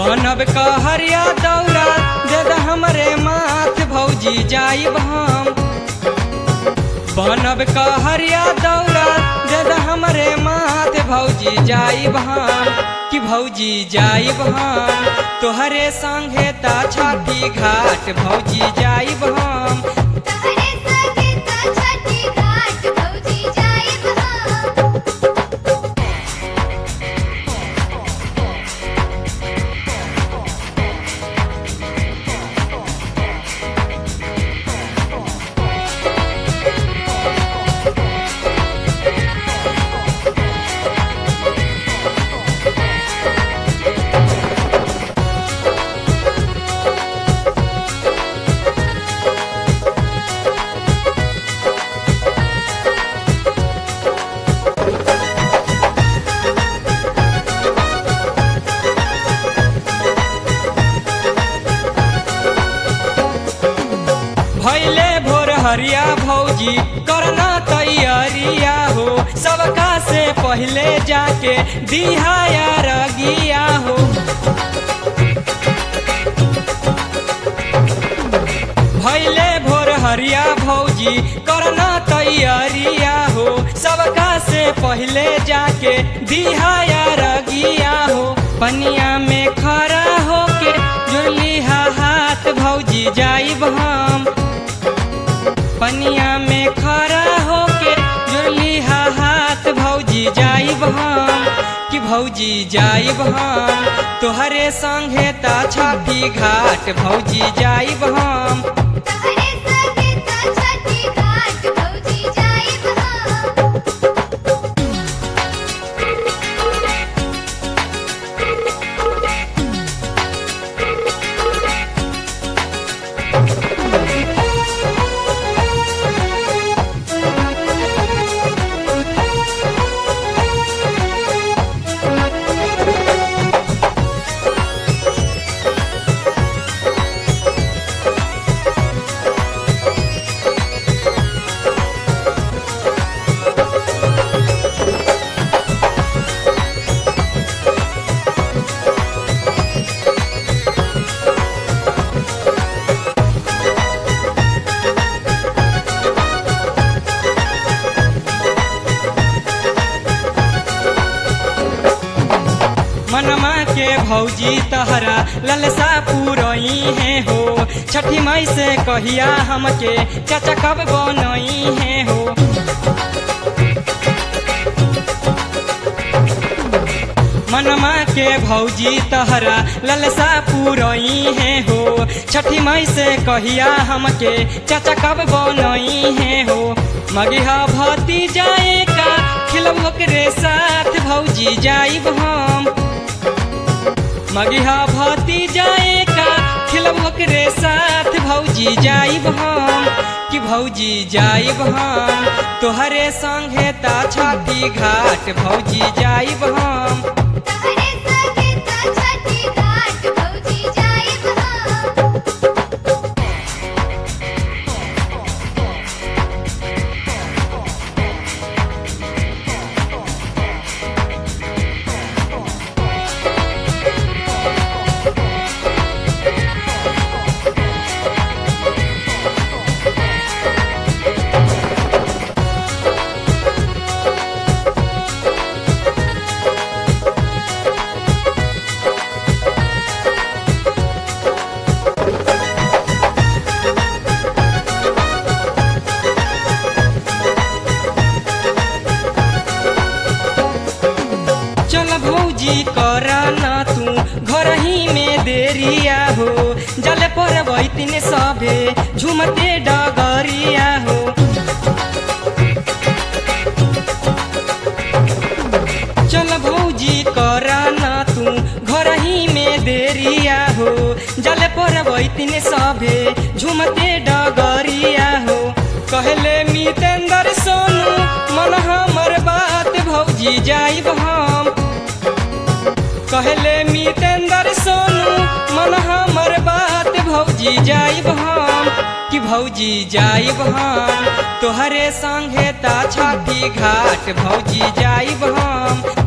बनब कहरिया दौरा दे द हमरे माथ भौजी जाइब हम। बनब कहरिया दौरा दे द हमरे माथ भौजी जाइब हम कि भौजी जाइब हम तोहरे संगे ता छठी घाट भौजी जाइब हम। भैले भोर हरिया भौजी करना तैयारिया हो सबका से पहले जाके दिहाया रगिया हो। भैले भोर हरिया भौजी करना तैयारिया हो सबका से पहले जाके दिहाया रगिया हो। पनिया में खड़ा होके जुड़ली हाथ भौजी जाइब हम। पनिया में खड़ा होके जुड़ली हाथ भौजी जाइब हम कि भौजी जाइब हम तोहरे संगे ता छठी घाट भौजी जाइब हम। मनमा के भौजी तहरा ललसा पुरई है हो छठी माई से कहिया हमके चाचा कब बनई है हो। मनमा के भौजी तहरा ललसा पुरई है हो छठी माई से कहिया हमके चाचा कब बनई है हो। मगिहा भती जाए का खिलब ओकरे साथ भौजी जाइब हम। मगिहा भती जाए का खिलब ओकरे साथ भौजी जाइब हम कि भौजी जाइब हम तोहरे संगे ता छठी घाट भौजी जाइब हम। भौजी करा ना तू घर ही में देरिया हो जल पर बैतिन सभे झुमते डगरिया हो। चल भौजी करा ना तू घर ही में देरिया हो जल पर बैतिन सभे झुमते डगरिया हो। कहले मितेंद्र सोनू मन हमर बात भौजी जाइब हम। कहले मितेंद्र सोनू मन हमर बात भौजी जाइब हम कि भौजी जाइब हम तोहरे संगे ता छठी घाट भौजी जाइब हम।